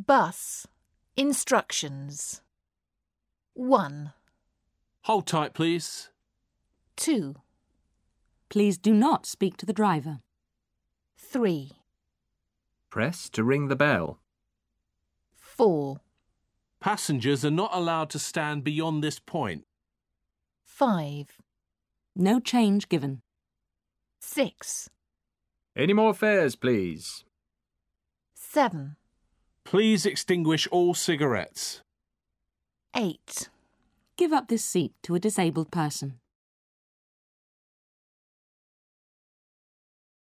Bus. Instructions. 1, Hold tight, please. 2, Please do not speak to the driver. 3, Press to ring the bell. 4, Passengers are not allowed to stand beyond this point. 5, No change given. 6, Any more fares, please? 7, Please extinguish all cigarettes. 8. Give up this seat to a disabled person.